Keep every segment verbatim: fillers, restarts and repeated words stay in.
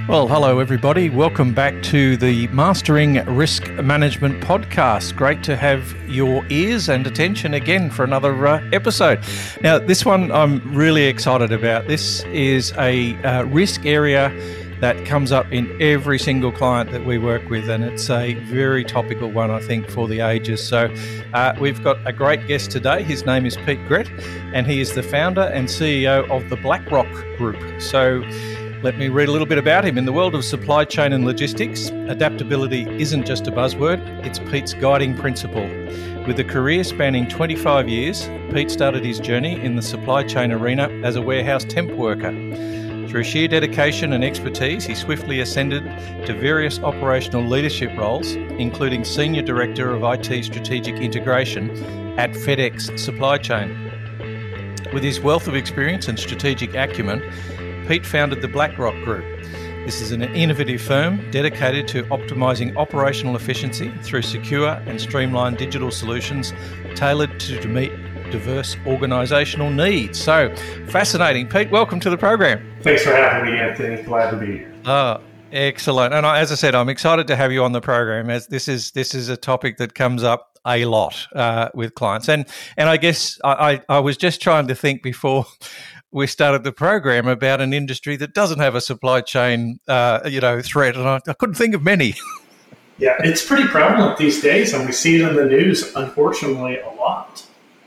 Well, hello everybody. Welcome back to the Mastering Risk Management podcast. Great to have your ears and attention again for another uh, episode. Now, this one I'm really excited about. This is a uh, risk area that comes up in every single client that we work with, and it's a very topical one, I think, for the ages. So uh, we've got a great guest today. His name is Pete Grett, and he is the founder and C E O of the BlackRock Group. So let me read a little bit about him. In the world of supply chain and logistics, adaptability isn't just a buzzword, it's Pete's guiding principle. With a career spanning twenty-five years, Pete started his journey in the supply chain arena as a warehouse temp worker. Through sheer dedication and expertise, he swiftly ascended to various operational leadership roles, including Senior Director of I T Strategic Integration at FedEx Supply Chain. With his wealth of experience and strategic acumen, Pete founded the BlackRock Group. This is an innovative firm dedicated to optimising operational efficiency through secure and streamlined digital solutions tailored to meet diverse organisational needs. So, fascinating. Pete, welcome to the program. Thanks for having me, Anthony. Glad to be here. Oh, excellent. And I, as I said, I'm excited to have you on the program, as this is this is a topic that comes up a lot uh, with clients. And and I guess I, I, I was just trying to think before we started the program about an industry that doesn't have a supply chain, uh, you know, threat, and I, I couldn't think of many. Yeah, it's pretty prevalent these days, and we see it in the news, unfortunately, a lot.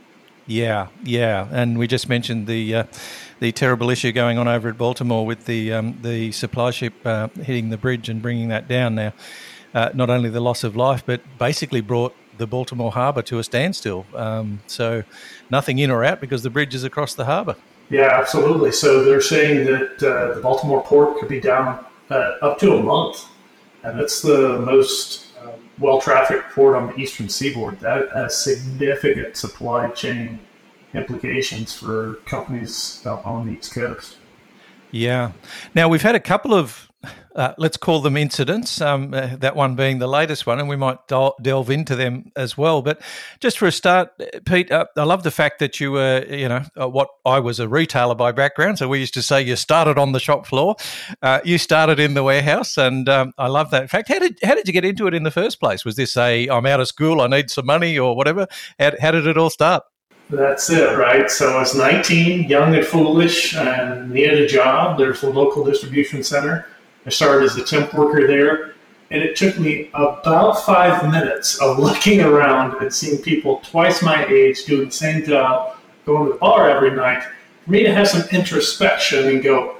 Yeah, yeah, and we just mentioned the uh, the terrible issue going on over at Baltimore with the um, the supply ship uh, hitting the bridge and bringing that down. Now, uh, not only the loss of life, but basically brought the Baltimore harbour to a standstill. Um, so nothing in or out because the bridge is across the harbour. Yeah, absolutely. So they're saying that uh, the Baltimore port could be down uh, up to a month, and it's the most uh, well-trafficked port on the eastern seaboard. That has significant supply chain implications for companies on the East Coast. Yeah. Now, we've had a couple of, uh, let's call them incidents, um, uh, that one being the latest one, and we might del- delve into them as well. But just for a start, Pete, uh, I love the fact that you were, you know, uh, what I was a retailer by background. So we used to say you started on the shop floor. Uh, you started in the warehouse, and um, I love that. In fact, how did how did you get into it in the first place? Was this a, I'm out of school, I need some money or whatever? How, how did it all start? That's it, right? So I was nineteen, young and foolish, and needed a job. There's a local distribution center. I started as a temp worker there, and it took me about five minutes of looking around and seeing people twice my age doing the same job, going to the bar every night, for me to have some introspection and go,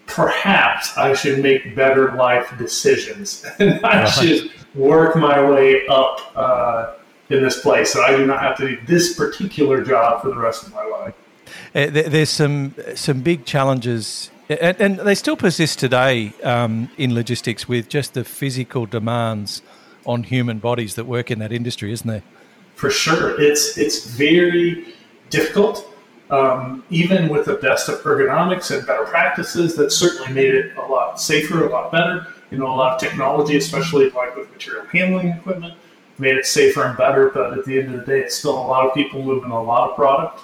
perhaps I should make better life decisions, and I should work my way up uh, in this place, so I do not have to do this particular job for the rest of my life. Uh, there's some some big challenges, and, and they still persist today um, in logistics with just the physical demands on human bodies that work in that industry, isn't there? For sure. It's it's very difficult. Um, even with the best of ergonomics and better practices, that certainly made it a lot safer, a lot better. You know, a lot of technology, especially like with material handling equipment, made it safer and better, but at the end of the day, it's still a lot of people moving a lot of product,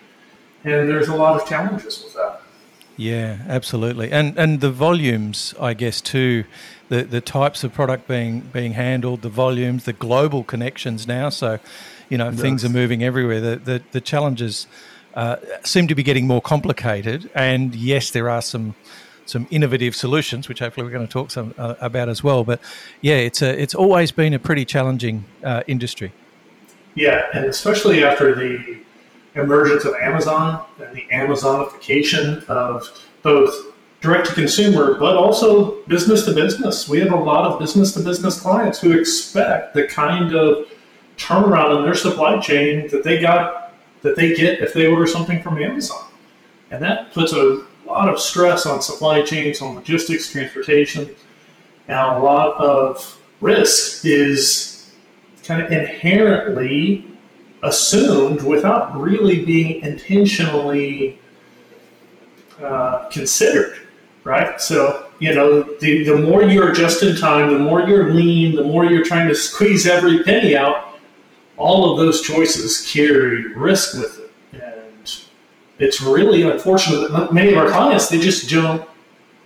and there's a lot of challenges with that. Yeah, absolutely. And and the volumes, I guess, too, the, the types of product being being handled, the volumes, the global connections now, so, you know, yes. Things are moving everywhere. The, the, the challenges uh, seem to be getting more complicated, and yes, there are some some innovative solutions, which hopefully we're going to talk some uh, about as well. But yeah, it's a, it's always been a pretty challenging uh, industry. Yeah, and especially after the emergence of Amazon and the Amazonification of both direct to consumer, but also business to business. We have a lot of business to business clients who expect the kind of turnaround in their supply chain that they got, that they get if they order something from Amazon. And that puts a A lot of stress on supply chains, on logistics, transportation, and a lot of risk is kind of inherently assumed without really being intentionally uh, considered, right? So, you know, the, the more you're just in time, the more you're lean, the more you're trying to squeeze every penny out, all of those choices carry risk with it. And it's really unfortunate that many of our clients, they just don't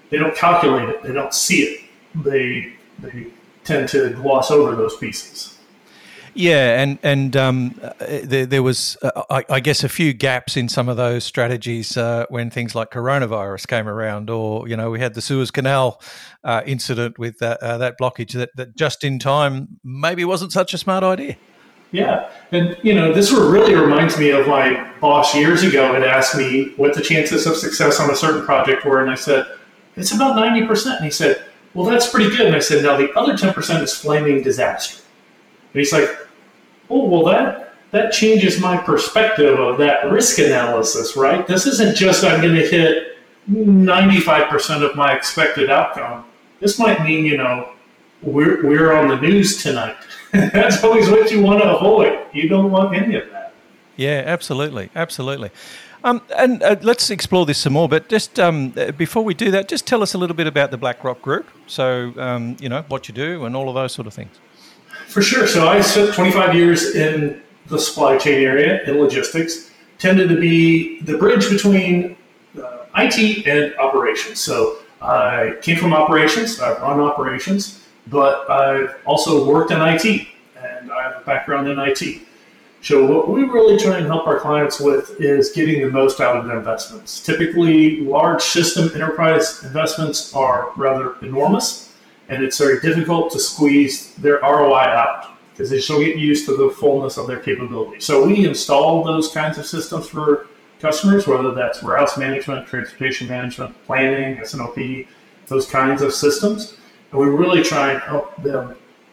they don't calculate it, they don't see it. They they tend to gloss over those pieces. Yeah, and and um, there, there was, uh, I, I guess, a few gaps in some of those strategies uh, when things like coronavirus came around, or you know, we had the Suez Canal uh, incident with that, uh, that blockage that, that just in time maybe wasn't such a smart idea. Yeah, and you know, this really reminds me of my boss years ago had asked me what the chances of success on a certain project were, and I said it's about ninety percent. And he said, "Well, that's pretty good." And I said, "Now the other ten percent is flaming disaster." And he's like, "Oh, well, that that changes my perspective of that risk analysis, right? This isn't just I'm going to hit ninety-five percent of my expected outcome. This might mean, you know, we're we're on the news tonight." That's always what you want to avoid. You don't want any of that. Yeah, absolutely, absolutely. Um, and uh, let's explore this some more. But just um, before we do that, just tell us a little bit about the BlackRock Group. So, um, you know, what you do and all of those sort of things. For sure. So I spent twenty-five years in the supply chain area in logistics, tended to be the bridge between uh, I T and operations. So I came from operations, I've run operations, but I've also worked in I T, and I have a background in I T. So what we really try and help our clients with is getting the most out of their investments. Typically, large system enterprise investments are rather enormous, and it's very difficult to squeeze their R O I out because they still get used to the fullness of their capability. So we install those kinds of systems for customers, whether that's warehouse management, transportation management, planning, S N O P, those kinds of systems. And we really try and help them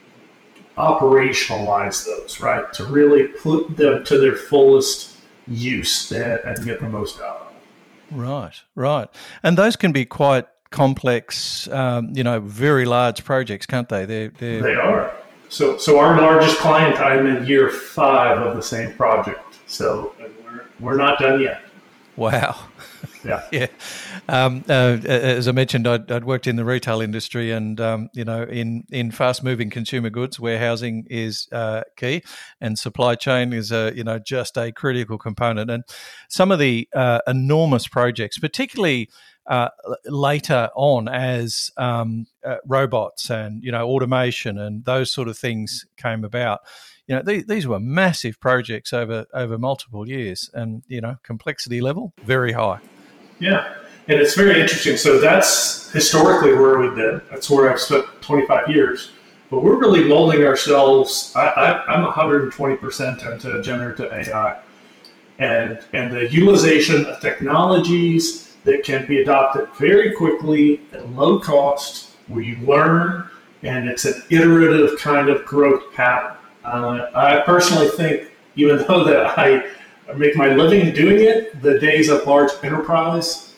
operationalize those, right? To really put them to their fullest use and, and get the most out of them. Right, right. And those can be quite complex, um, you know, very large projects, can't they? They're, they're... They are. So, so our largest client, I'm in year five of the same project. So we're we're not done yet. Wow. Yeah. yeah. Um, uh, as I mentioned, I'd, I'd worked in the retail industry, and um, you know, in, in fast-moving consumer goods, warehousing is uh, key, and supply chain is a you know just a critical component. And some of the uh, enormous projects, particularly uh, later on, as um, uh, robots and you know automation and those sort of things came about. You know, these, these were massive projects over, over multiple years, and, you know, complexity level, very high. Yeah, and it's very interesting. So that's historically where we've been. That's where I've spent twenty-five years. But we're really molding ourselves. I, I, I'm one hundred twenty percent into generative A I. And, and the utilization of technologies that can be adopted very quickly at low cost, where you learn, and it's an iterative kind of growth pattern. Uh, I personally think, even though that I make my living doing it, the days of large enterprise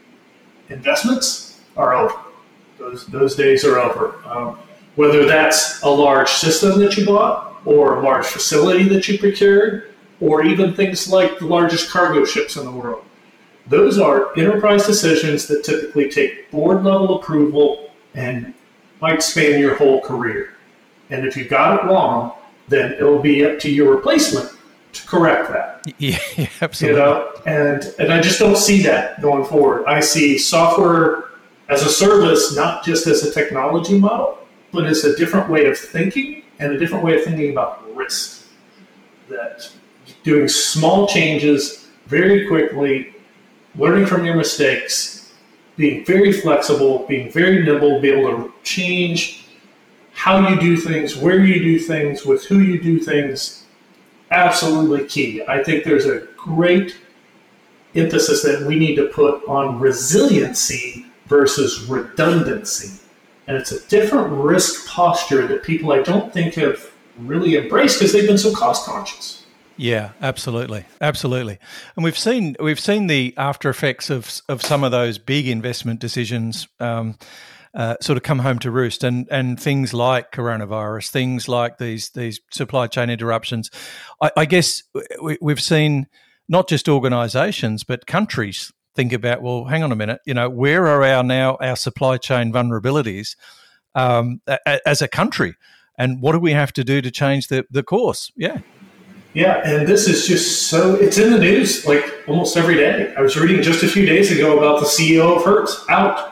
investments are over. Those those days are over. Um, whether that's a large system that you bought, or a large facility that you procured, or even things like the largest cargo ships in the world. Those are enterprise decisions that typically take board level approval and might span your whole career. And if you got it wrong, then it'll be up to your replacement to correct that. Yeah, yeah, absolutely. You know, and and I just don't see that going forward. I see software as a service, not just as a technology model, but as a different way of thinking and a different way of thinking about risk. That doing small changes very quickly, learning from your mistakes, being very flexible, being very nimble, be able to change how you do things, where you do things, with who you do things, absolutely key. I think there's a great emphasis that we need to put on resiliency versus redundancy. And it's a different risk posture that people I don't think have really embraced because they've been so cost conscious. Yeah, absolutely, absolutely, and we've seen we've seen the after effects of of some of those big investment decisions um, uh, sort of come home to roost, and and things like coronavirus, things like these these supply chain interruptions. I, I guess we, we've seen not just organisations but countries think about, well, hang on a minute, you know, where are our now our supply chain vulnerabilities um, a, as a country, and what do we have to do to change the the course? Yeah. Yeah, and this is just so, it's in the news like almost every day. I was reading just a few days ago about the C E O of Hertz out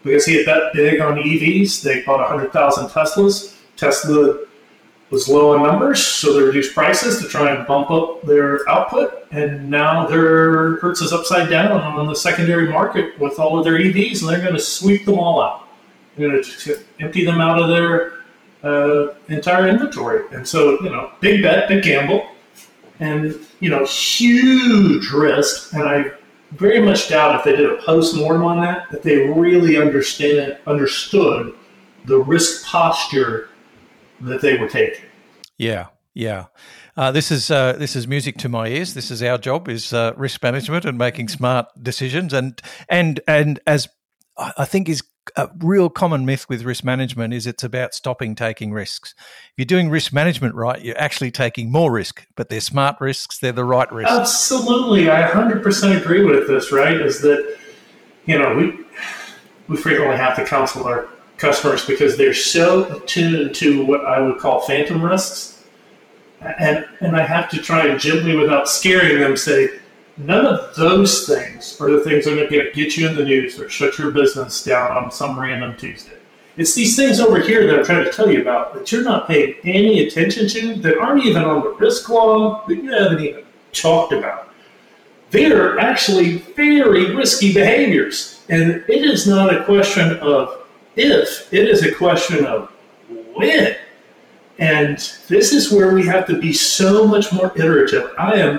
because he had bet big on E Vs. They bought one hundred thousand Teslas. Tesla was low on numbers, so they reduced prices to try and bump up their output. And now their Hertz is upside down on the secondary market with all of their E Vs, and they're going to sweep them all out. They're going to empty them out of their uh, entire inventory. And so, you know, big bet, big gamble, and, you know, huge risk. And I very much doubt if they did a post-mortem on that, that they really understand understood the risk posture that they were taking. Yeah, yeah. Uh, this is uh, this is music to my ears. This is our job: is uh, risk management and making smart decisions. And and and as I think is a real common myth with risk management is it's about stopping taking risks. If you're doing risk management right, you're actually taking more risk, but they're smart risks. They're the right risks. Absolutely, I one hundred percent agree with this. Right? Is that you know we we frequently have to counsel our customers because they're so attuned to what I would call phantom risks. And and I have to try and gently, without scaring them, say, none of those things are the things that are going to get you in the news or shut your business down on some random Tuesday. It's these things over here that I'm trying to tell you about that you're not paying any attention to, that aren't even on the risk log, that you haven't even talked about. They're actually very risky behaviors. And it is not a question of if, it is a question of when. And this is where we have to be so much more iterative. I am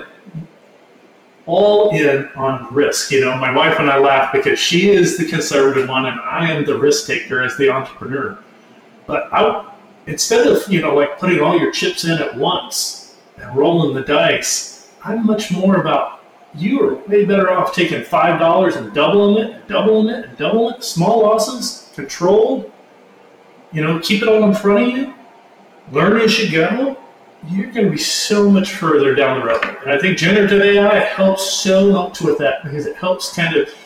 all in on risk. You know, my wife and I laugh because she is the conservative one and I am the risk taker as the entrepreneur. But I, instead of, you know, like putting all your chips in at once and rolling the dice, I'm much more about you are way better off taking five dollars and doubling it, and doubling it, and doubling it. Small losses, controlled. You know, keep it all in front of you. Learn as you go. You're going to be so much further down the road. And I think generative A I helps so much with that because it helps kind of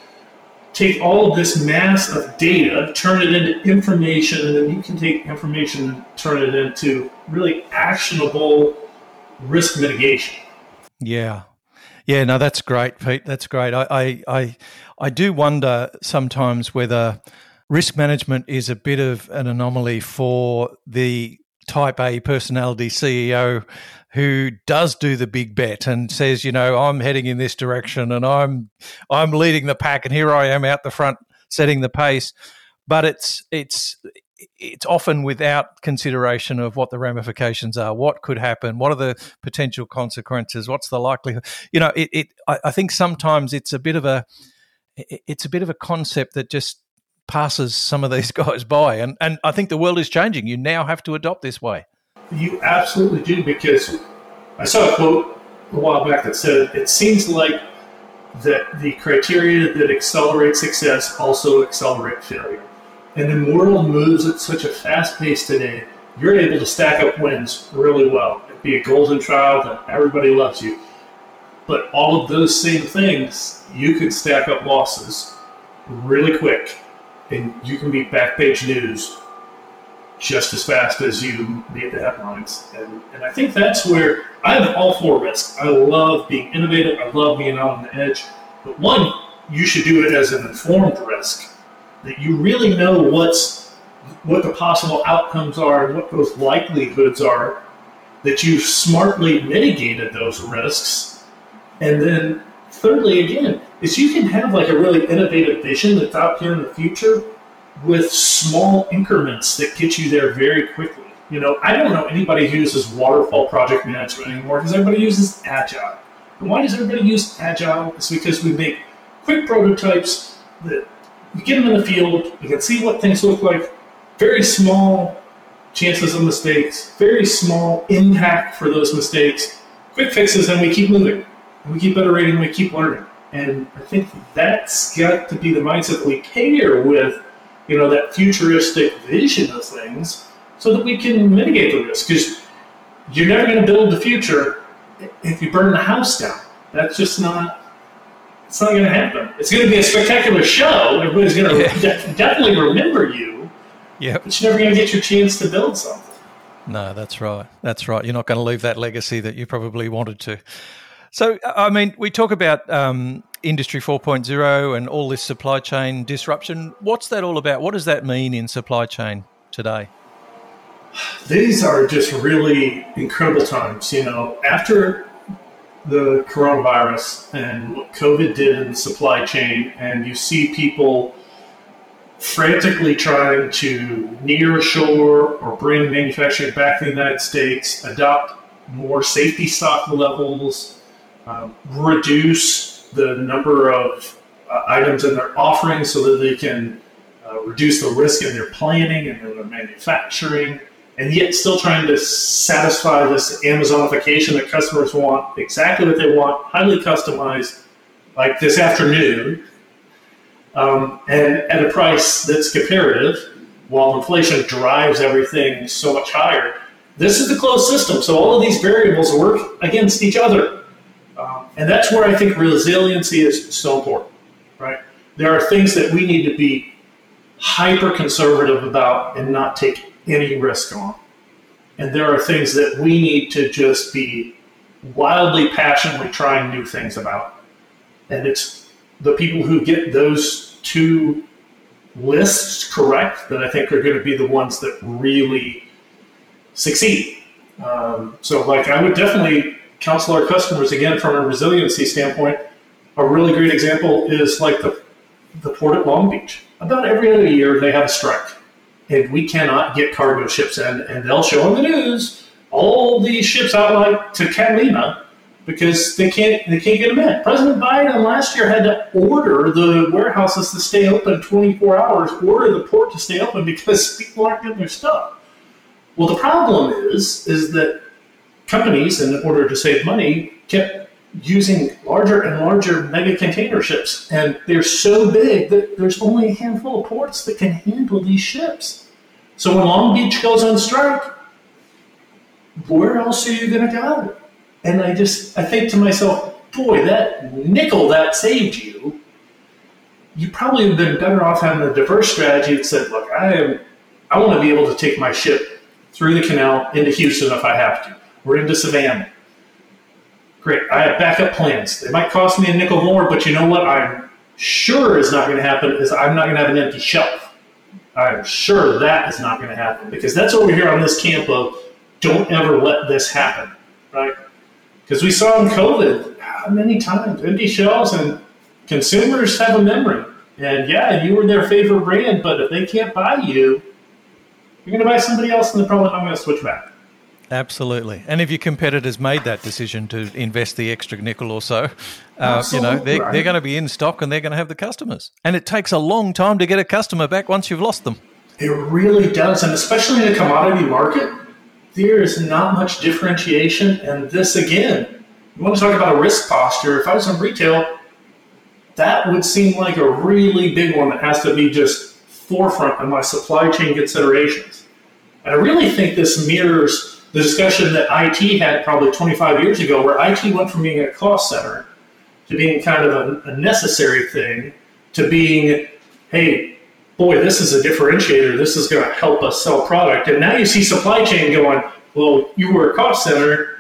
take all of this mass of data, turn it into information, and then you can take information and turn it into really actionable risk mitigation. Yeah. Yeah, no, that's great, Pete. That's great. I, I, I, I do wonder sometimes whether risk management is a bit of an anomaly for the type A personality C E O who does do the big bet and says, you know, I'm heading in this direction and I'm I'm leading the pack and here I am out the front setting the pace. But it's it's it's often without consideration of what the ramifications are, what could happen, what are the potential consequences, what's the likelihood. You know, it, it I, I think sometimes it's a bit of a it's a bit of a concept that just passes some of these guys by. And, and I think the world is changing. You now have to adopt this way. You absolutely do, because I saw a quote a while back that said, it seems like that the criteria that accelerate success also accelerate failure. And the world moves at such a fast pace today, you're able to stack up wins really well and be a golden child and everybody loves you. But all of those same things, you could stack up losses really quick. And you can be back page news just as fast as you made the headlines. And, and I think that's where I'm all for risk. I love being innovative. I love being out on the edge. But one, you should do it as an informed risk, that you really know what's what the possible outcomes are and what those likelihoods are, that you've smartly mitigated those risks. And then thirdly, again, is you can have like a really innovative vision that's out here in the future with small increments that get you there very quickly. You know, I don't know anybody who uses waterfall project management anymore because everybody uses Agile. And why does everybody use Agile? It's because we make quick prototypes that we get them in the field, we can see what things look like, very small chances of mistakes, very small impact for those mistakes, quick fixes, and we keep moving. We keep iterating, we keep learning. And I think that's got to be the mindset that we pair with, you know, that futuristic vision of things so that we can mitigate the risk. Because you're never going to build the future if you burn the house down. That's just not, it's not going to happen. It's going to be a spectacular show. Everybody's going to yeah. de- definitely remember you. Yep. But you're never going to get your chance to build something. No, that's right. That's right. You're not going to leave that legacy that you probably wanted to. So, I mean, we talk about um, Industry four point oh and all this supply chain disruption. What's that all about? What does that mean in supply chain today? These are just really incredible times. You know, after the coronavirus and what COVID did in the supply chain, and you see people frantically trying to near shore or bring manufacturing back to the United States, adopt more safety stock levels, um, reduce the number of uh, items in their offerings so that they can uh, reduce the risk in their planning and in their manufacturing, and yet still trying to satisfy this Amazonification that customers want exactly what they want, highly customized, like this afternoon, um, and at a price that's comparative, while inflation drives everything so much higher. This is the closed system, so all of these variables work against each other. Um, and that's where I think resiliency is so important, right? There are things that we need to be hyper conservative about and not take any risk on. And there are things that we need to just be wildly passionately trying new things about. And it's the people who get those two lists correct that I think are going to be the ones that really succeed. Um, so like I would definitely counsel our customers, again, from a resiliency standpoint. A really great example is like the, the port at Long Beach. About every other year they have a strike. And we cannot get cargo ships in, and they'll show on the news all these ships out like to Catalina because they can't they can't get them in. President Biden last year had to order the warehouses to stay open twenty-four hours, order the port to stay open because people aren't getting their stuff. Well, the problem is is that companies, in order to save money, kept using larger and larger mega container ships, and they're so big that there's only a handful of ports that can handle these ships. So when Long Beach goes on strike, where else are you going to go? And I just, I think to myself, boy, that nickel that saved you, you probably have been better off having a diverse strategy that said, look, I am, I want to be able to take my ship through the canal into Houston if I have to, or into Savannah. Great, I have backup plans. They might cost me a nickel more, but you know what I'm sure is not going to happen is I'm not going to have an empty shelf. I'm sure that is not going to happen because that's over here on this camp of don't ever let this happen, right? Because we saw in COVID how many times empty shelves and consumers have a memory. And yeah, you were their favorite brand, but if they can't buy you, you're going to buy somebody else and they're probably not going to switch back. Absolutely. And if your competitors made that decision to invest the extra nickel or so, uh, you know, they're, they're going to be in stock and they're going to have the customers. And it takes a long time to get a customer back once you've lost them. It really does. And especially in a commodity market, there is not much differentiation. And this, again, you want to talk about a risk posture. If I was in retail, that would seem like a really big one that has to be just forefront in my supply chain considerations. And I really think this mirrors the discussion that I T had probably twenty-five years ago, where I T went from being a cost center to being kind of a, a necessary thing to being, hey, boy, this is a differentiator. This is going to help us sell product. And now you see supply chain going, well, you were a cost center.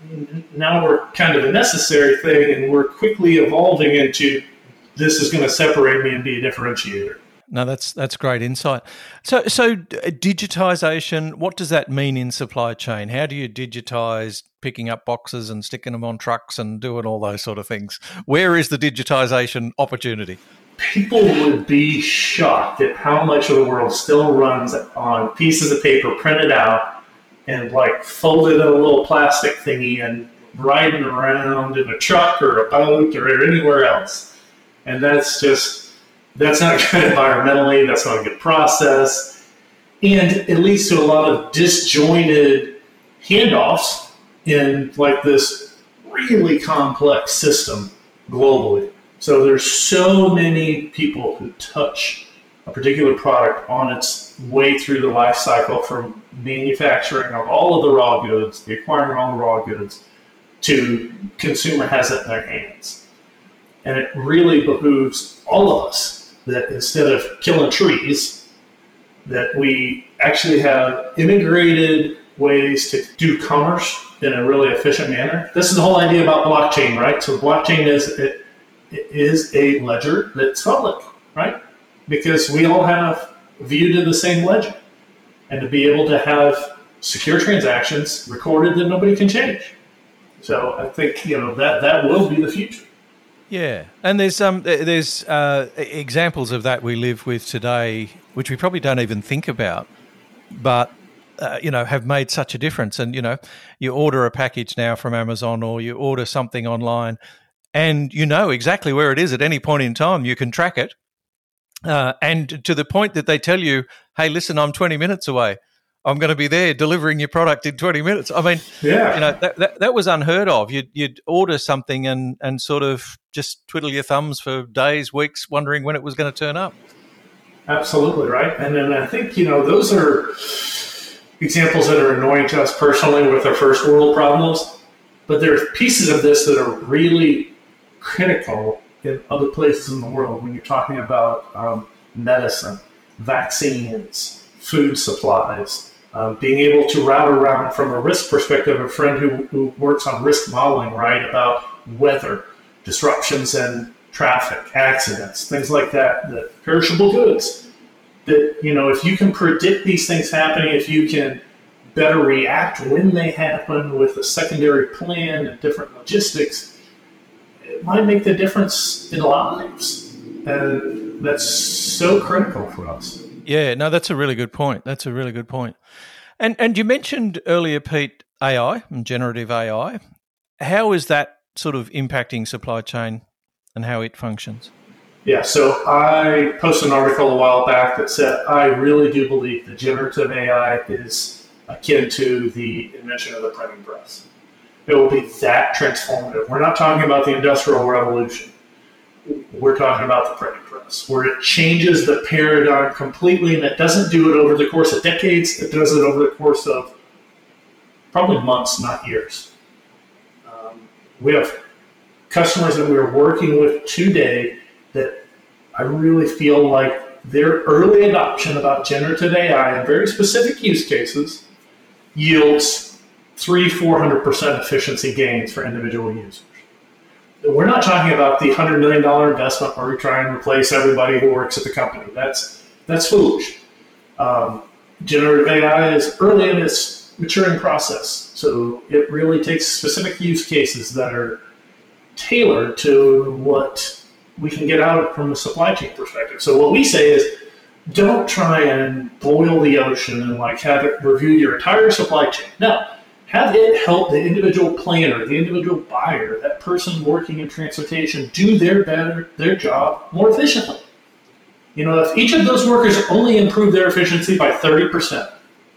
Now we're kind of a necessary thing, and we're quickly evolving into this is going to separate me and be a differentiator. No, that's that's great insight. So, so digitization, what does that mean in supply chain? How do you digitize picking up boxes and sticking them on trucks and doing all those sort of things? Where is the digitization opportunity? People would be shocked at how much of the world still runs on pieces of paper printed out and like folded in a little plastic thingy and riding around in a truck or a boat or anywhere else. And that's just... That's not good environmentally, that's not a good process, and it leads to a lot of disjointed handoffs in like this really complex system globally. So there's so many people who touch a particular product on its way through the life cycle, from manufacturing of all of the raw goods, the acquiring all the raw goods, to consumer has it in their hands. And it really behooves all of us that instead of killing trees, that we actually have integrated ways to do commerce in a really efficient manner. This is the whole idea about blockchain, right? So blockchain is it, it is a ledger that's public, right? Because we all have view to the same ledger, and to be able to have secure transactions recorded that nobody can change. So I think, you know, that that will be the future. Yeah, and there's um there's uh, examples of that we live with today, which we probably don't even think about, but uh, you know, have made such a difference. And you know, you order a package now from Amazon, or you order something online, and you know exactly where it is at any point in time. You can track it, uh, and to the point that they tell you, "Hey, listen, I'm twenty minutes away. I'm going to be there delivering your product in twenty minutes." I mean, yeah. you know, that, that, that was unheard of. You'd, you'd order something and, and sort of just twiddle your thumbs for days, weeks, wondering when it was going to turn up. Absolutely, right. And then I think, you know, those are examples that are annoying to us personally with our first world problems, but there are pieces of this that are really critical in other places in the world when you're talking about um, medicine, vaccines, food supplies, um, being able to route around from a risk perspective. A friend who, who works on risk modeling, right, about weather, disruptions in traffic, accidents, things like that, the perishable goods, that, you know, if you can predict these things happening, if you can better react when they happen with a secondary plan and different logistics, it might make the difference in lives. And that's so critical for us. Yeah, no, that's a really good point. That's a really good point. And and you mentioned earlier, Pete, A I and generative A I. How is that sort of impacting supply chain and how it functions? Yeah, so I posted an article a while back that said, I really do believe that generative A I is akin to the invention of the printing press. It will be that transformative. We're not talking about the Industrial Revolution. We're talking about the printing press, where it changes the paradigm completely, and it doesn't do it over the course of decades. It does it over the course of probably months, not years. Um, we have customers that we're working with today that I really feel like their early adoption about generative A I in very specific use cases yields three, four hundred percent efficiency gains for individual users. We're not talking about the one hundred million dollars investment where we try and replace everybody who works at the company. That's that's foolish. Um, generative A I is early in its maturing process, so it really takes specific use cases that are tailored to what we can get out from a supply chain perspective. So what we say is, don't try and boil the ocean and like have it review your entire supply chain. No. Have it help the individual planner, the individual buyer, that person working in transportation do their better, their job more efficiently. You know, if each of those workers only improve their efficiency by thirty percent,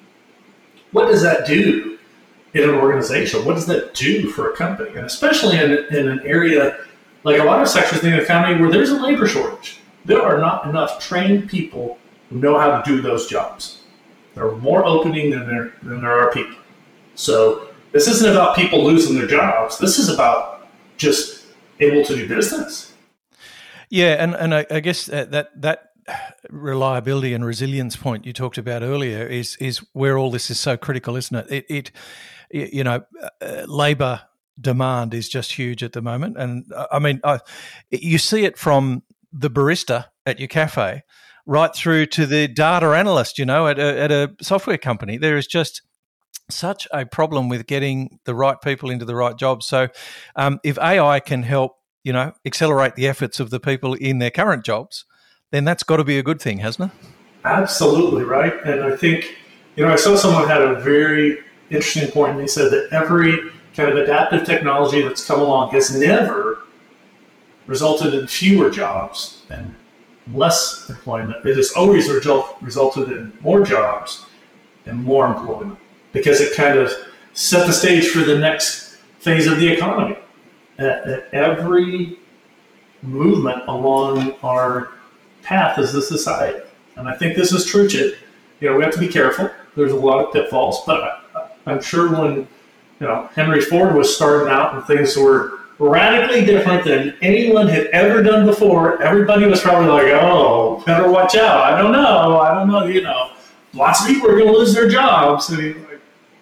what does that do in an organization? What does that do for a company? And especially in, in an area like a lot of sectors in the economy where there's a labor shortage. There are not enough trained people who know how to do those jobs. There are more opening than there, than there are people. So this isn't about people losing their jobs. This is about just able to do business. Yeah, and, and I, I guess that, that that reliability and resilience point you talked about earlier is is where all this is so critical, isn't it? It, it you know, uh, labour demand is just huge at the moment, and I mean, I, you see it from the barista at your cafe right through to the data analyst, you know, at a, at a software company. There is just such a problem with getting the right people into the right jobs. So um, if A I can help, you know, accelerate the efforts of the people in their current jobs, then that's got to be a good thing, hasn't it? Absolutely, right. And I think, you know, I saw someone had a very interesting point, and they said that every kind of adaptive technology that's come along has never resulted in fewer jobs and less employment. It has always result, resulted in more jobs and more employment, because it kind of set the stage for the next phase of the economy. At, at every movement along our path as a society. And I think this is true too. You know, we have to be careful. There's a lot of pitfalls, but I, I'm sure when, you know, Henry Ford was starting out and things were radically different than anyone had ever done before, everybody was probably like, oh, better watch out. I don't know. I don't know. You know, lots of people are going to lose their jobs. I mean, like,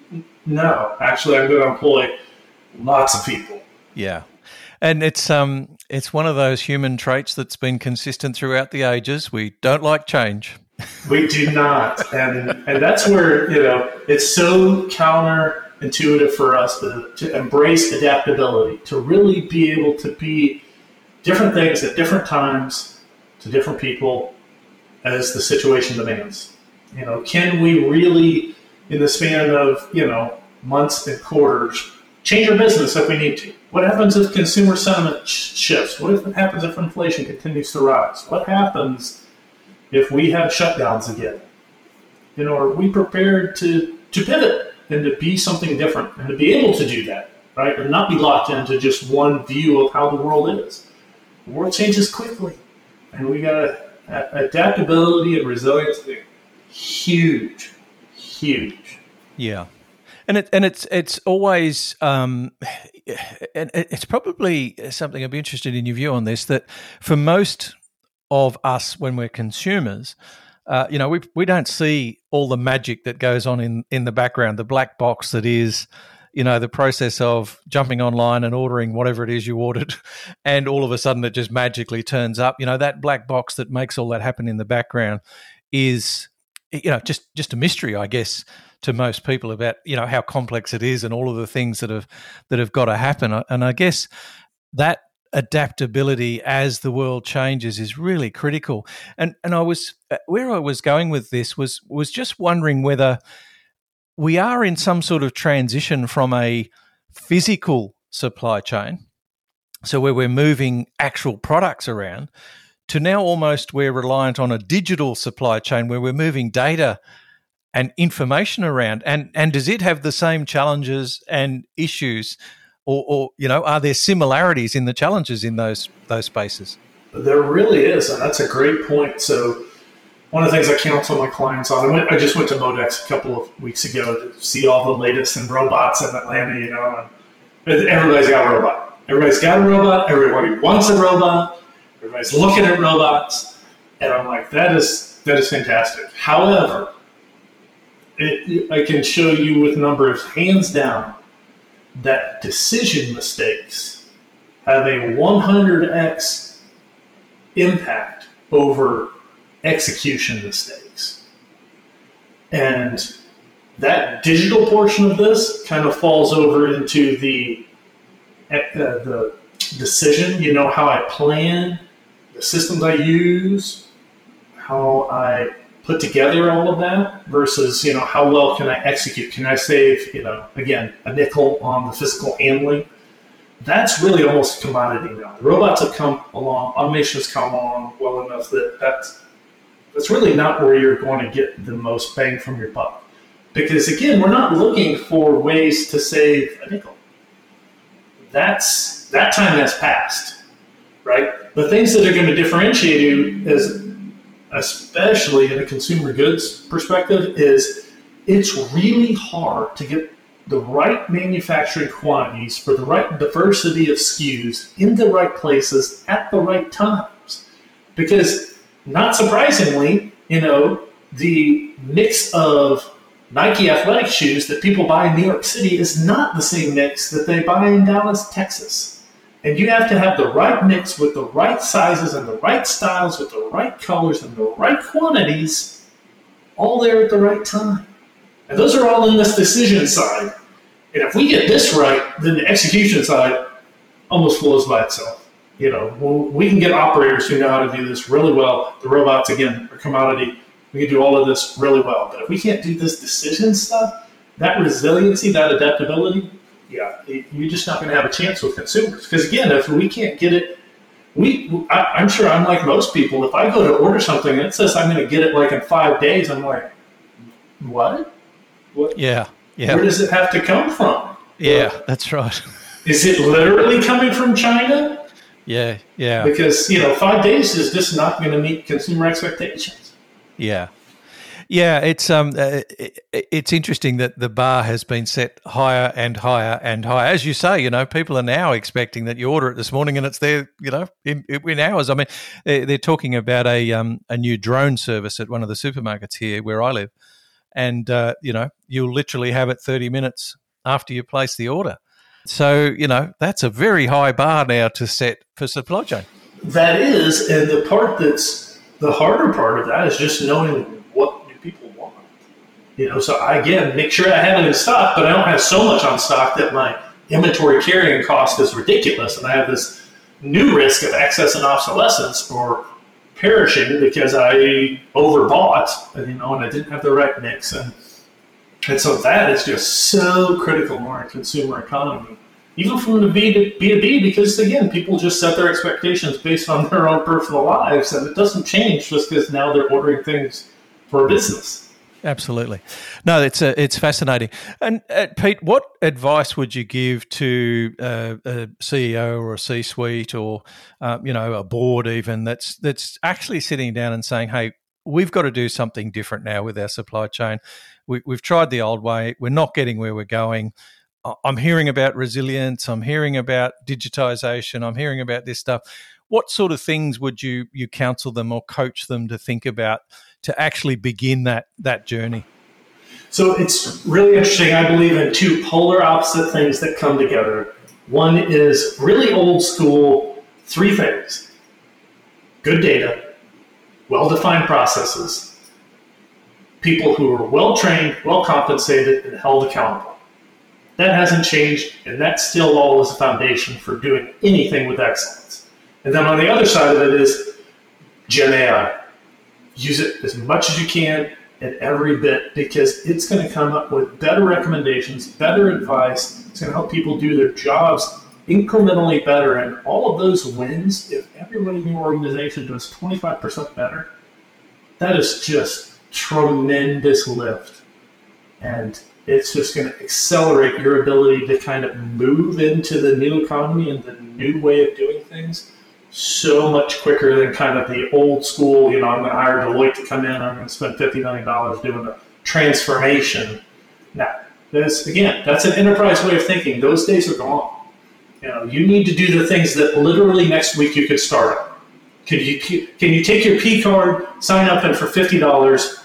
No, actually, I'm going to employ lots of people. Yeah. And it's um it's one of those human traits that's been consistent throughout the ages. We don't like change. We do not. And and that's where, you know, it's so counterintuitive for us to, to embrace adaptability, to really be able to be different things at different times to different people as the situation demands. You know, can we really, in the span of, you know, months and quarters, change our business if we need to? What happens if consumer sentiment sh- shifts? What if it happens if inflation continues to rise? What happens if we have shutdowns again? You know, are we prepared to, to pivot and to be something different and to be able to do that, right? And not be locked into just one view of how the world is. The world changes quickly, and we got a, adaptability and resiliency. Huge, huge. Yeah. And it and it's it's always um, and it's probably something I'd be interested in your view on this, that for most of us when we're consumers, uh, you know, we we don't see all the magic that goes on in, in the background, the black box that is, you know, the process of jumping online and ordering whatever it is you ordered, and all of a sudden it just magically turns up. You know, that black box that makes all that happen in the background is, you know, just just a mystery, I guess, to most people about, you know, how complex it is and all of the things that have that have got to happen. And I guess that adaptability as the world changes is really critical. And and I was where I was going with this was was just wondering whether we are in some sort of transition from a physical supply chain, so where we're moving actual products around, to now almost we're reliant on a digital supply chain where we're moving data and information around. And and does it have the same challenges and issues, or, or you know, are there similarities in the challenges in those those spaces? There really is, and that's a great point. So one of the things I counsel my clients on, I, went, I just went to MODEX a couple of weeks ago to see all the latest in robots in Atlanta, you know, and everybody's got a robot. Everybody's got a robot. Everybody wants a robot. Everybody's looking at robots. And I'm like, that is that is fantastic. However, It, I can show you with numbers, hands down, that decision mistakes have a one hundred x impact over execution mistakes. And that digital portion of this kind of falls over into the, uh, the decision, you know, how I plan, the systems I use, how I put together all of that versus, you know, how well can I execute? Can I save, you know, again, a nickel on the physical handling? That's really almost a commodity now. The robots have come along, automation has come along well enough that that's, that's really not where you're going to get the most bang from your buck. Because again, we're not looking for ways to save a nickel. That's, that time has passed, right? The things that are going to differentiate you is, especially in a consumer goods perspective, is it's really hard to get the right manufacturing quantities for the right diversity of S K Us in the right places at the right times. Because not surprisingly, you know, the mix of Nike athletic shoes that people buy in New York City is not the same mix that they buy in Dallas, Texas. And you have to have the right mix with the right sizes and the right styles with the right colors and the right quantities all there at the right time. And those are all in this decision side. And if we get this right, then the execution side almost flows by itself. You know, we can get operators who know how to do this really well. The robots, again, are commodity. We can do all of this really well. But if we can't do this decision stuff, that resiliency, that adaptability, yeah, you're just not going to have a chance with consumers. Because again, if we can't get it, we I, I'm sure I'm like most people. If I go to order something and it says I'm going to get it like in five days, I'm like, what? What? Yeah, yeah. Where does it have to come from? Yeah, well, that's right. Is it literally coming from China? Yeah, yeah. Because, you know, five days is just not going to meet consumer expectations. Yeah. Yeah, it's um, uh, it, it's interesting that the bar has been set higher and higher and higher. As you say, you know, people are now expecting that you order it this morning and it's there, you know, in, in hours. I mean, they're talking about a um, a new drone service at one of the supermarkets here where I live, and uh, you know, you'll literally have it thirty minutes after you place the order. So, you know, that's a very high bar now to set for supply chain. That is, and the part that's the harder part of that is just knowing what do people want. You know, so I, again, make sure I have it in stock, but I don't have so much on stock that my inventory carrying cost is ridiculous, and I have this new risk of excess and obsolescence or perishing because I overbought, you know, and I didn't have the right mix. And and so that is just so critical in our consumer economy, even from the B to B, because, again, people just set their expectations based on their own personal lives, and it doesn't change just because now they're ordering things for a business. Absolutely. No, it's uh, it's fascinating. And uh, Pete, what advice would you give to uh, a C E O or a C-suite or uh, you know, a board even that's that's actually sitting down and saying, "Hey, we've got to do something different now with our supply chain. We, we've tried the old way. We're not getting where we're going. I'm hearing about resilience. I'm hearing about digitization. I'm hearing about this stuff." What sort of things would you you counsel them or coach them to think about to actually begin that that journey? So it's really interesting. I believe in two polar opposite things that come together. One is really old school, three things: good data, well-defined processes, people who are well-trained, well-compensated, and held accountable. That hasn't changed, and that still all is a foundation for doing anything with excellence. And then on the other side of it is Gen A I. Use it as much as you can at every bit, because it's going to come up with better recommendations, better advice. It's going to help people do their jobs incrementally better. And all of those wins, if everybody in your organization does twenty-five percent better, that is just tremendous lift. And it's just going to accelerate your ability to kind of move into the new economy and the new way of doing things so much quicker than kind of the old school, you know, I'm going to hire Deloitte to come in, I'm going to spend fifty million dollars doing a transformation. Now, this, again, that's an enterprise way of thinking. Those days are gone. You know, you need to do the things that literally next week you could start on. Can you, can you take your P card, sign up, and for fifty dollars,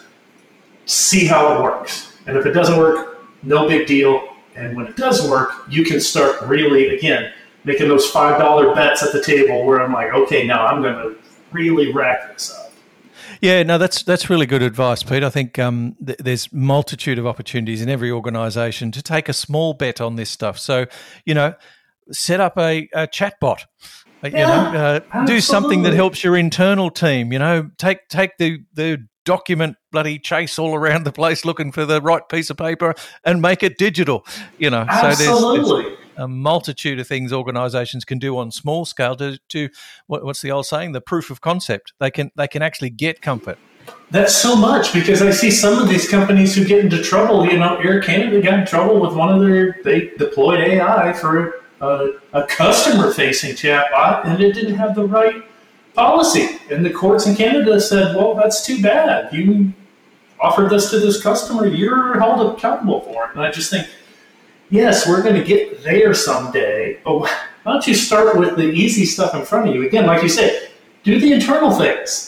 see how it works? And if it doesn't work, no big deal. And when it does work, you can start really, again, making those five dollar bets at the table where I'm like, okay, now I'm going to really rack this up. Yeah, no, that's that's really good advice, Pete. I think um, th- there's multitude of opportunities in every organisation to take a small bet on this stuff. So, you know, set up a, a chat bot. You yeah, know, uh, do something that helps your internal team. You know, take take the the document bloody chase all around the place looking for the right piece of paper and make it digital. You know, absolutely. So there's, there's a multitude of things organisations can do on small scale to, to what, what's the old saying? The proof of concept. They can they can actually get comfort. That's so much, because I see some of these companies who get into trouble. You know, Air Canada got in trouble with one of their, they deployed A I for a, a customer-facing chatbot, and it didn't have the right policy. And the courts in Canada said, well, that's too bad. You offered this to this customer, you're held accountable for it. And I just think, yes, we're going to get there someday, but why don't you start with the easy stuff in front of you? Again, like you said, do the internal things.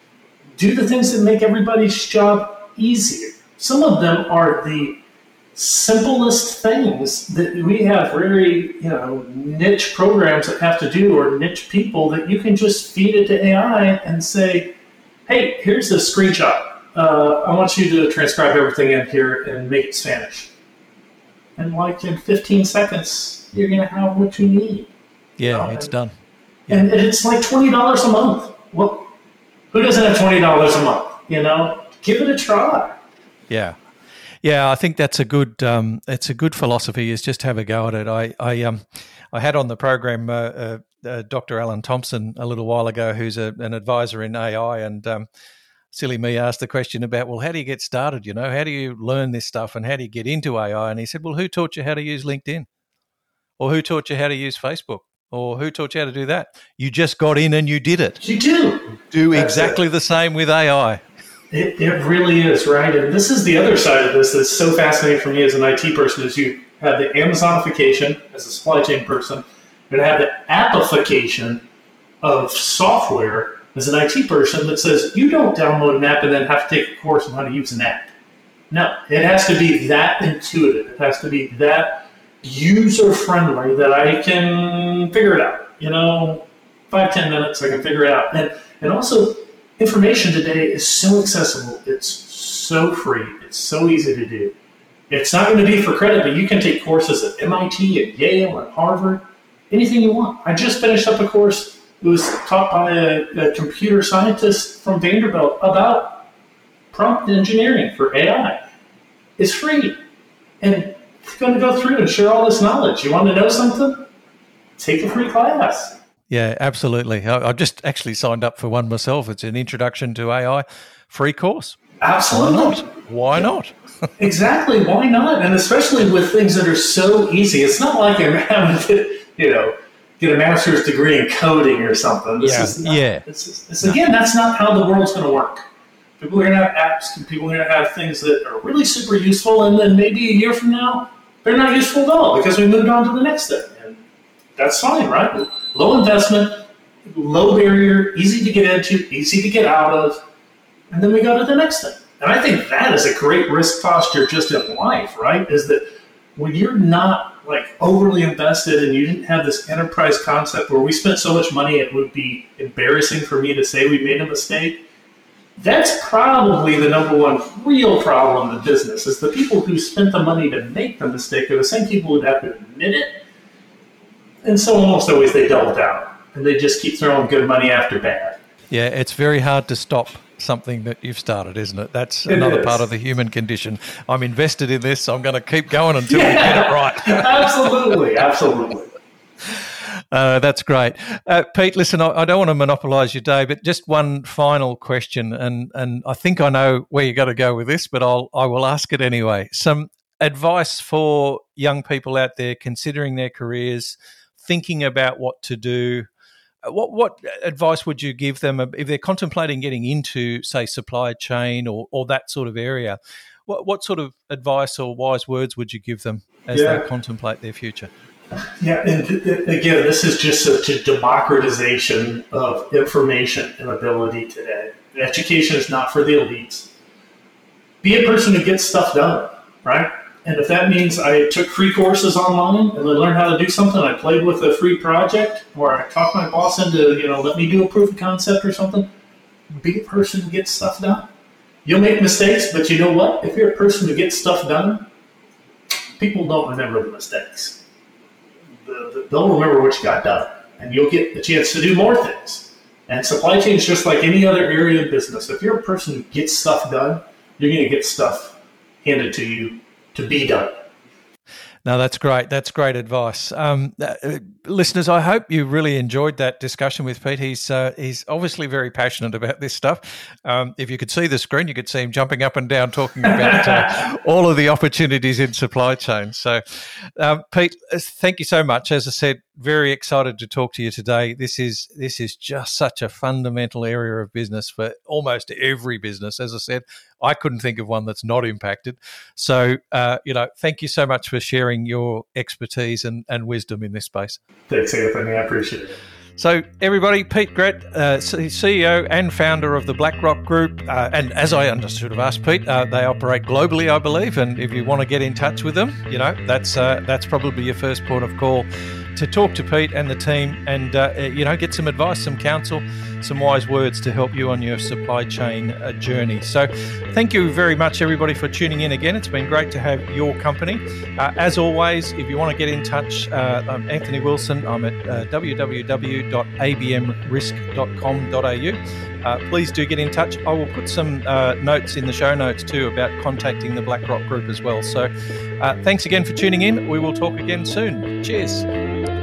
Do the things that make everybody's job easier. Some of them are the simplest things that we have very, you know, niche programs that have to do, or niche people that you can just feed it to A I and say, hey, here's a screenshot. Uh, I want you to transcribe everything in here and make it Spanish. And like in fifteen seconds, you're going to have what you need. Yeah, um, it's done. Yeah. And, and it's like twenty dollars a month. Well, who doesn't have twenty dollars a month? You know, give it a try. Yeah. Yeah, I think that's a good. Um, it's a good philosophy. Is just have a go at it. I, I, um, I had on the program uh, uh, uh, Doctor Alan Thompson a little while ago, who's a, an advisor in A I, and um, silly me asked the question about, well, how do you get started? You know, how do you learn this stuff, and how do you get into A I? And he said, well, who taught you how to use LinkedIn, or who taught you how to use Facebook, or who taught you how to do that? You just got in and you did it. You do. Do That's exactly it. the same with A I. It, it really is, right? And this is the other side of this that's so fascinating for me as an I T person, is you have the Amazonification as a supply chain person, and have the appification of software as an I T person that says you don't download an app and then have to take a course on how to use an app. No, it has to be that intuitive. It has to be that user-friendly that I can figure it out. You know, five, ten minutes, I can figure it out. And, and also, information today is so accessible. It's so free. It's so easy to do. It's not going to be for credit, but you can take courses at M I T, at Yale, at Harvard, anything you want. I just finished up a course. It was taught by a, a computer scientist from Vanderbilt about prompt engineering for A I. It's free. And you're going to go through and share all this knowledge. You want to know something? Take a free class. Yeah, absolutely. I, I've just actually signed up for one myself. It's an Introduction to A I free course. Absolutely. Why not? Why not? Exactly. Why not? And especially with things that are so easy. It's not like I'm having to, you know, get a master's degree in coding or something. This yeah. is not, yeah. This is, this, again, that's not how the world's going to work. People are going to have apps and people are going to have things that are really super useful. And then maybe a year from now, they're not useful at all because we moved on to the next thing. And that's fine, right? Low investment, low barrier, easy to get into, easy to get out of. And then we go to the next thing. And I think that is a great risk posture just in life, right? Is that when you're not like overly invested and you didn't have this enterprise concept where we spent so much money it would be embarrassing for me to say we made a mistake, that's probably the number one real problem in business is the people who spent the money to make the mistake are the same people who have to admit it. And so almost always they double down and they just keep throwing good money after bad. Yeah, it's very hard to stop something that you've started, isn't it? That's it another is. part of the human condition. I'm invested in this. I'm going to keep going until yeah. we get it right. Absolutely, absolutely. Uh, that's great. Uh, Pete, listen, I, I don't want to monopolise your day, but just one final question, and, and I think I know where you're going to go with this, but I'll, I will ask it anyway. Some advice for young people out there considering their careers, thinking about what to do. What what advice would you give them if they're contemplating getting into, say, supply chain or, or that sort of area? What what sort of advice or wise words would you give them as yeah. they contemplate their future? Yeah, and th- th- again, this is just such a democratization of information and ability today. Education is not for the elites. Be a person who gets stuff done, right? And if that means I took free courses online and I learned how to do something, I played with a free project, or I talked my boss into, you know, let me do a proof of concept or something, be a person who gets stuff done. You'll make mistakes, but you know what? If you're a person who gets stuff done, people don't remember the mistakes. The, the, they'll remember what you got done, and you'll get the chance to do more things. And supply chain is just like any other area of business. If you're a person who gets stuff done, you're going to get stuff handed to you to be done. No, that's great. That's great advice. Um, uh, listeners, I hope you really enjoyed that discussion with Pete. He's uh, he's obviously very passionate about this stuff. Um, if you could see the screen, you could see him jumping up and down talking about uh, all of the opportunities in supply chain. So, um, Pete, thank you so much. As I said, very excited to talk to you today. This is this is just such a fundamental area of business for almost every business. As I said, I couldn't think of one that's not impacted. So, uh, you know, thank you so much for sharing your expertise and, and wisdom in this space. Thanks, Anthony. I appreciate it. So, everybody, Pete Grett, uh, C E O and founder of the BlackRock Group. Uh, and as I understood, have asked Pete, uh, they operate globally, I believe. And if you want to get in touch with them, you know, that's uh, that's probably your first port of call to talk to Pete and the team and, uh, you know, get some advice, some counsel, some wise words to help you on your supply chain uh, journey. So thank you very much, everybody, for tuning in again. It's been great to have your company. Uh, as always, if you want to get in touch, uh, I'm Anthony Wilson. I'm at uh, w w w dot a b m risk dot com dot a u. Uh, please do get in touch. I will put some uh, notes in the show notes too about contacting the BlackRock Group as well. So uh, thanks again for tuning in. We will talk again soon. Cheers.